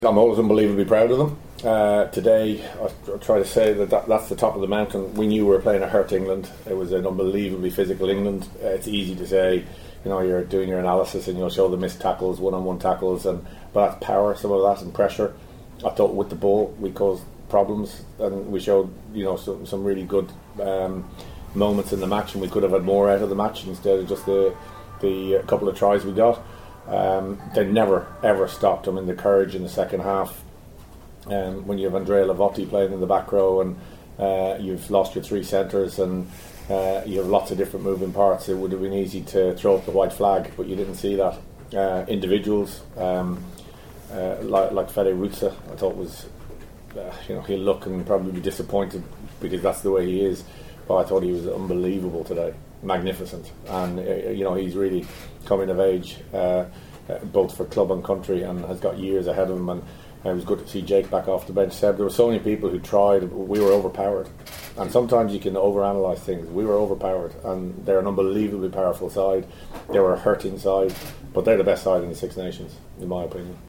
I'm always unbelievably proud of them. Today, I try to say that's the top of the mountain. We knew we were playing a hurt England. It was an unbelievably physical England. It's easy to say, you're doing your analysis and you'll show the missed tackles, one-on-one tackles, but that's power, some of that, and pressure. I thought with the ball we caused problems, and we showed some really good moments in the match, and we could have had more out of the match instead of just the couple of tries we got. They never ever stopped. The courage in the second half. When you have Andrea Lavotti playing in the back row, and you've lost your three centres, and you have lots of different moving parts, it would have been easy to throw up the white flag, but you didn't see that. Individuals like Fede Ruzza, I thought was, he'll look and probably be disappointed because that's the way he is. But I thought he was unbelievable today, magnificent, and he's really coming of age, both for club and country, and has got years ahead of him. And it was good to see Jake back off the bench. Seb, there were so many people who tried. We were overpowered, and sometimes you can overanalyze things. We were overpowered, and they're an unbelievably powerful side. They were a hurting side, but they're the best side in the Six Nations, in my opinion.